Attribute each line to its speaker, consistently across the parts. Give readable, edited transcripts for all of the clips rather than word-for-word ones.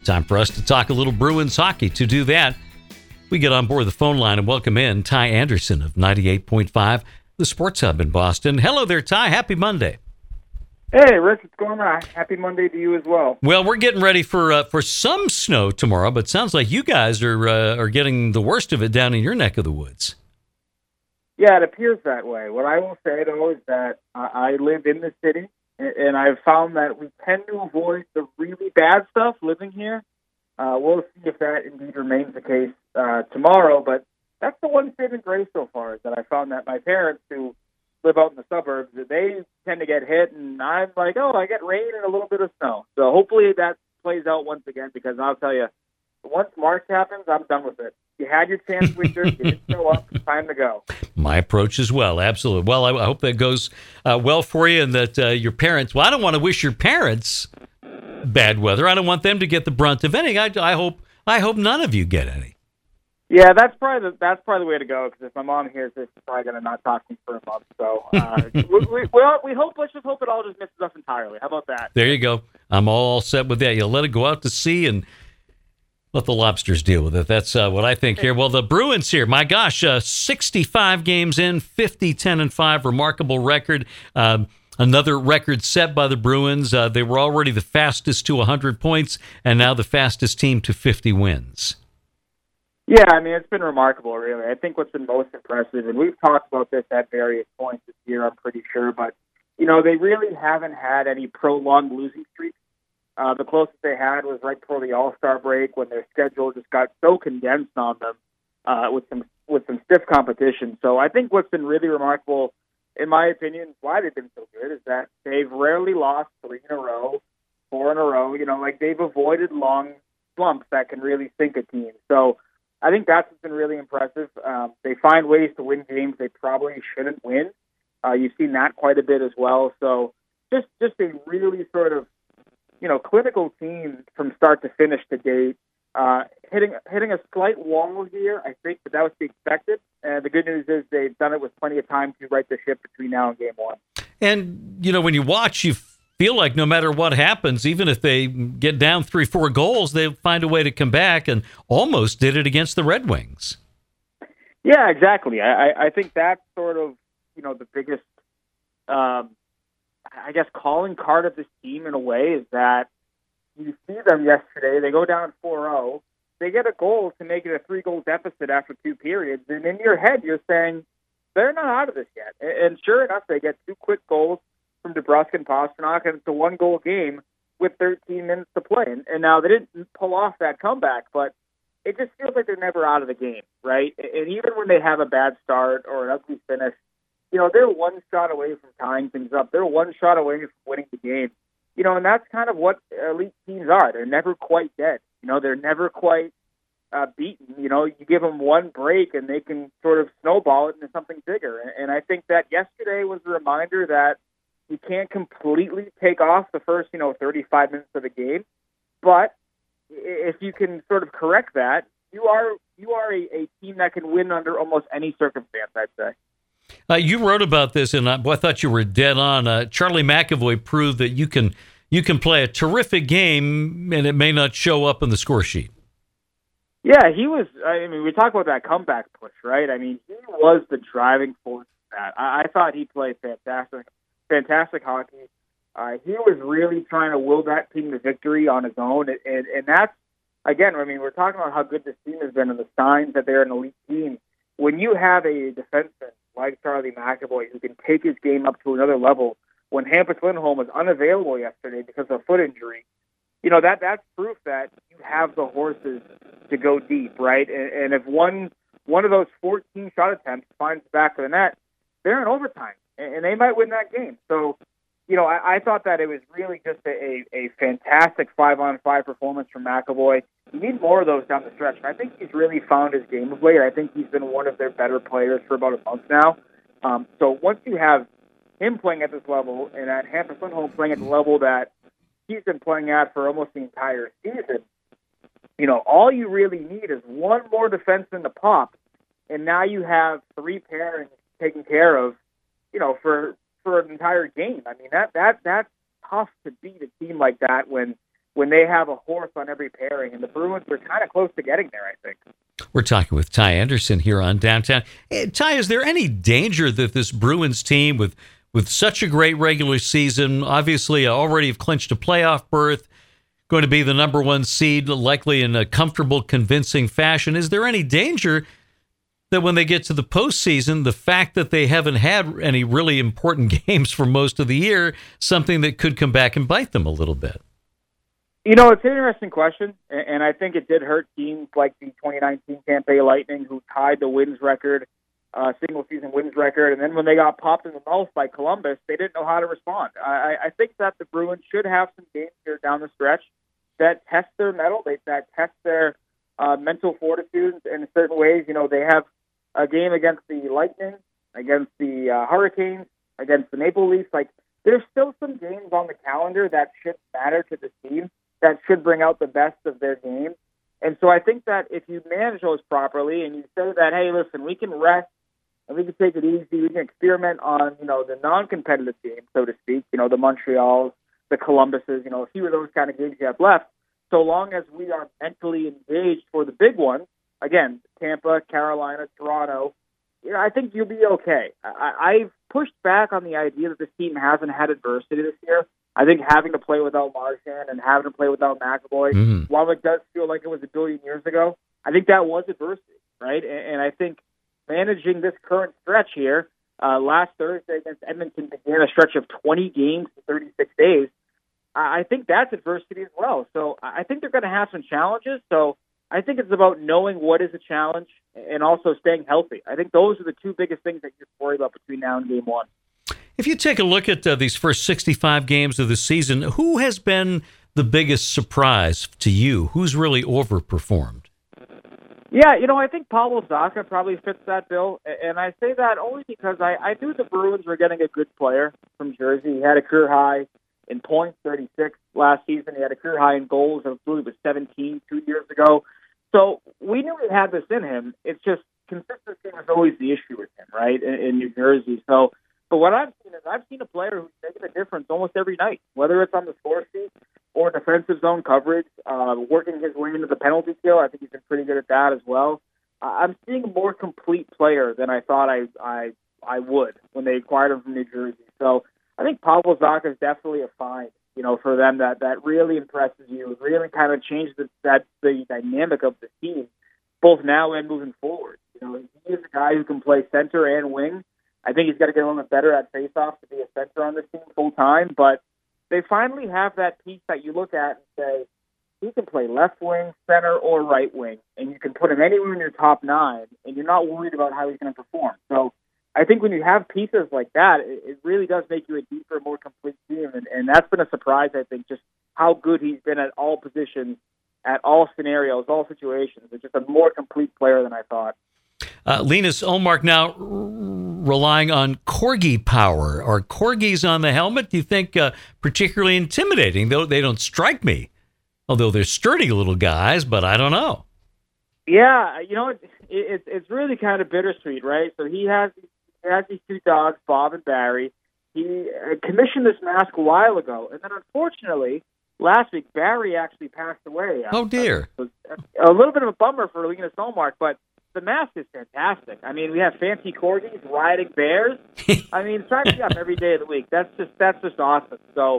Speaker 1: Time for us to talk a little Bruins hockey. To do that, we get on board the phone line and welcome in Ty Anderson of 98.5, the Sports Hub in Boston. Hello there, Ty. Happy Monday.
Speaker 2: Hey, Rich, what's going on? Happy Monday to you as well.
Speaker 1: Well, we're getting ready for some snow tomorrow, but sounds like you guys are getting the worst of it down in your neck of the woods.
Speaker 2: Yeah, it appears that way. What I will say, though, is that I live in the city, and I've found that we tend to avoid the really bad stuff living here. We'll see if that indeed remains the case tomorrow, but that's the one saving grace so far, is that I found that my parents, who live out in the suburbs, they tend to get hit, and I'm like, oh, I get rain and a little bit of snow. So hopefully that plays out once again, because I'll tell you, once March happens, I'm done with it. You had your chance, winter. You didn't show up. It's time to go. My
Speaker 1: approach as well. Absolutely. Well, I hope that goes well for you, and that your parents. Well, I don't want to wish your parents bad weather. I don't want them to get the brunt of any. I hope none of you get any.
Speaker 2: Yeah, that's probably the way to go. Because if my mom hears this, she's probably going to not talk to me for a month. So we hope. Let's just hope it all just misses us entirely. How about that?
Speaker 1: There you go. I'm all set with that. You'll let it go out to sea and let the lobsters deal with it. That's what I think here. Well, the Bruins here, my gosh, 65 games in, 50-10-5, remarkable record. Another record set by the Bruins. They were already the fastest to 100 points, and now the fastest team to 50 wins.
Speaker 2: Yeah, I mean, it's been remarkable, really. I think what's been most impressive, and we've talked about this at various points this year, I'm pretty sure, but, they really haven't had any prolonged losing streaks. The closest they had was right before the All-Star break, when their schedule just got so condensed on them with some stiff competition. So I think what's been really remarkable, in my opinion, why they've been so good, is that they've rarely lost 3 in a row, 4 in a row. They've avoided long slumps that can really sink a team. So I think that's what's been really impressive. They find ways to win games they probably shouldn't win. You've seen that quite a bit as well. So just a really sort of clinical team from start to finish to date. Hitting a slight wall here, I think, but that was to be expected. And the good news is they've done it with plenty of time to right the ship between now and game one.
Speaker 1: And, when you watch, you feel like no matter what happens, even if they get down 3-4 goals, they'll find a way to come back, and almost did it against the Red Wings.
Speaker 2: Yeah, exactly. I think that's sort of, the biggest, calling card of this team in a way is that you see them yesterday, they go down 4-0, they get a goal to make it a 3-goal deficit after 2 periods, and in your head you're saying, they're not out of this yet. And sure enough, they get 2 quick goals from DeBrusk and Pastrnak, and it's a 1-goal game with 13 minutes to play. And now they didn't pull off that comeback, but it just feels like they're never out of the game, right? And even when they have a bad start or an ugly finish, they're one shot away from tying things up. They're one shot away from winning the game. And that's kind of what elite teams are. They're never quite dead. They're never quite beaten. You give them one break and they can sort of snowball it into something bigger. And I think that yesterday was a reminder that you can't completely take off the first, 35 minutes of the game. But if you can sort of correct that, you are a team that can win under almost any circumstance, I'd say.
Speaker 1: You wrote about this, and I thought you were dead on. Charlie McAvoy proved that you can play a terrific game, and it may not show up in the score sheet.
Speaker 2: Yeah, he was. We talk about that comeback push, right? He was the driving force of that. I thought he played fantastic hockey. He was really trying to will that team to victory on his own, and that's, again, we're talking about how good this team has been and the signs that they're an elite team. When you have a defenseman like Charlie McAvoy who can take his game up to another level, when Hampus Lindholm was unavailable yesterday because of a foot injury, that's proof that you have the horses to go deep, right? And if one of those 14 shot attempts finds the back of the net, they're in overtime, and they might win that game. So, I thought that it was really just a fantastic 5-on-5 performance from McAvoy. You need more of those down the stretch. And I think he's really found his game of late. I think he's been one of their better players for about a month now. So once you have him playing at this level and at Hampus Lindholm playing at the level that he's been playing at for almost the entire season, all you really need is one more defenseman to pop, and now you have 3 pairings taken care of, for an entire game. That's tough to beat a team like that when when they have a horse on every pairing, and the Bruins were kind of close to getting there, I think.
Speaker 1: We're talking with Ty Anderson here on Downtown. Hey, Ty, is there any danger that this Bruins team, with such a great regular season, obviously already have clinched a playoff berth, going to be the number one seed, likely in a comfortable, convincing fashion, is there any danger that when they get to the postseason, the fact that they haven't had any really important games for most of the year, something that could come back and bite them a little bit?
Speaker 2: You know, it's an interesting question, and I think it did hurt teams like the 2019 Tampa Bay Lightning, who tied the wins record, single-season wins record, and then when they got popped in the mouth by Columbus, they didn't know how to respond. I think that the Bruins should have some games here down the stretch that test their mettle, that test their mental fortitude in certain ways. You know, they have a game against the Lightning, against the Hurricanes, against the Maple Leafs. Like, there's still some games on the calendar that should matter to the team, that should bring out the best of their game. And so I think that if you manage those properly and you say that, hey, listen, we can rest and we can take it easy, we can experiment on, you know, the non-competitive games, so to speak, you know, the Montreals, the Columbuses, you know, a few of those kind of games you have left, so long as we are mentally engaged for the big ones, again, Tampa, Carolina, Toronto, you know, I think you'll be okay. I've pushed back on the idea that this team hasn't had adversity this year. I think having to play without Marchand and having to play without McAvoy, while it does feel like it was a billion years ago, I think that was adversity, right? And I think managing this current stretch here, last Thursday against Edmonton began a stretch of 20 games in 36 days. I think that's adversity as well. So I think they're going to have some challenges. So I think it's about knowing what is a challenge and also staying healthy. I think those are the two biggest things that you worry about between now and game one.
Speaker 1: If you take a look at these first 65 games of the season, who has been the biggest surprise to you? Who's really overperformed?
Speaker 2: Yeah, you know, I think Pavel Zacha probably fits that bill. And I say that only because I knew the Bruins were getting a good player from Jersey. He had a career high in points, 36 last season. He had a career high in goals, I believe it was 17 2 years ago. So we knew he had this in him. It's just consistency was always the issue with him, right, in New Jersey. So, but what I've seen a player who's making a difference almost every night, whether it's on the score sheet or defensive zone coverage, working his way into the penalty kill. I think he's been pretty good at that as well. I'm seeing a more complete player than I thought I would when they acquired him from New Jersey. So I think Pavel Zacha is definitely a find, you know, for them that really impresses you, really kind of changes the dynamic of the team, both now and moving forward. You know, he is a guy who can play center and wing. I think he's got to get a little bit better at faceoffs to be a center on this team full time, but they finally have that piece that you look at and say, he can play left wing, center, or right wing, and you can put him anywhere in your top nine, and you're not worried about how he's going to perform. So I think when you have pieces like that, it really does make you a deeper, more complete team, and that's been a surprise, I think, just how good he's been at all positions, at all scenarios, all situations. It's just a more complete player than I thought.
Speaker 1: Linus Ullmark now relying on corgi power. Are corgis on the helmet, do you think, particularly intimidating? Though they don't strike me, although they're sturdy little guys, but I don't know.
Speaker 2: Yeah, you know, it's really kind of bittersweet, right? So he has these two dogs, Bob and Barry. He commissioned this mask a while ago, and then unfortunately, last week, Barry actually passed away.
Speaker 1: Oh, dear.
Speaker 2: It was a little bit of a bummer for Linus Ullmark, but the mask is fantastic. I mean, we have fancy corgis riding bears. I mean, sign me up every day of the week. That's just awesome. So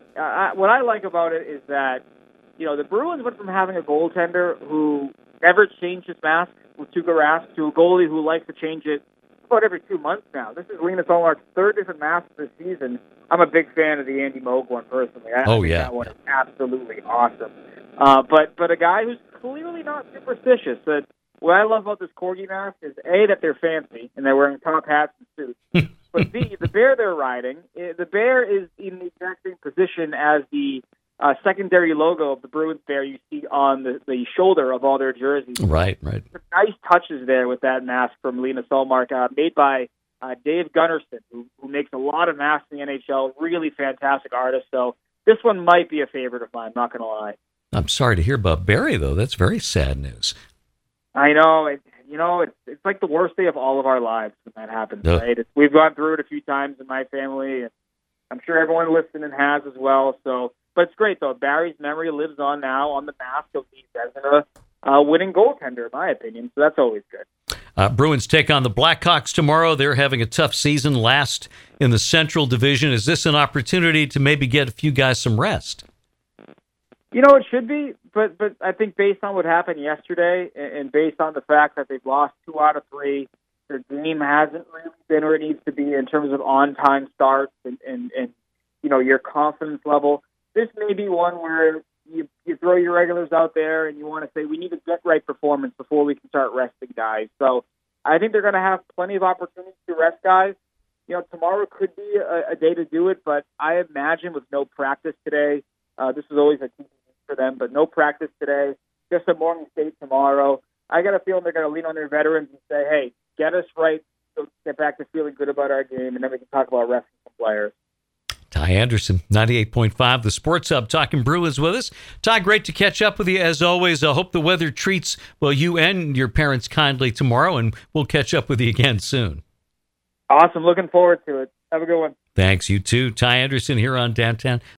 Speaker 2: what I like about it is that, you know, the Bruins went from having a goaltender who never changed his mask with Tuukka Rask to a goalie who likes to change it about every 2 months now. This is Linus Ullmark's third different mask this season. I'm a big fan of the Andy Moog one personally. I think that one is absolutely awesome. But a guy who's clearly not superstitious. What I love about this corgi mask is A, that they're fancy and they're wearing top hats and suits. But B, the bear they're riding, the bear is in the exact same position as the secondary logo of the Bruins bear you see on the shoulder of all their jerseys.
Speaker 1: Right.
Speaker 2: Some nice touches there with that mask from Linus Ullmark, made by Dave Gunnarsson, who makes a lot of masks in the NHL, really fantastic artist. So this one might be a favorite of mine, not going to lie.
Speaker 1: I'm sorry to hear about Barry, though. That's very sad news.
Speaker 2: I know. It's like the worst day of all of our lives when that happens, right? We've gone through it a few times in my family, and I'm sure everyone listening has as well. So But it's great, though. Barry's memory lives on now on the mask of Steve Vezina, winning goaltender, in my opinion. So that's always good.
Speaker 1: Bruins take on the Blackhawks tomorrow. They're having a tough season, last in the Central Division. Is this an opportunity to maybe get a few guys some rest?
Speaker 2: It should be, but I think based on what happened yesterday and based on the fact that they've lost 2 out of 3, their game hasn't really been where it needs to be in terms of on-time starts and your confidence level. This may be one where you throw your regulars out there and you want to say, we need to get right performance before we can start resting guys. So I think they're going to have plenty of opportunities to rest guys. Tomorrow could be a day to do it, but I imagine with no practice today, this is always a key for them, but no practice today, just a morning skate tomorrow. I got a feeling they're going to lean on their veterans and say, hey, get us right, so get back to feeling good about our game, and then we can talk about resting some players.
Speaker 1: Ty Anderson, 98.5, the Sports Hub, talking Bruins with us. Ty, great to catch up with you as always. I hope the weather treats, you and your parents kindly tomorrow, and we'll catch up with you again soon.
Speaker 2: Awesome. Looking forward to it. Have a good one.
Speaker 1: Thanks, you too. Ty Anderson here on Downtown.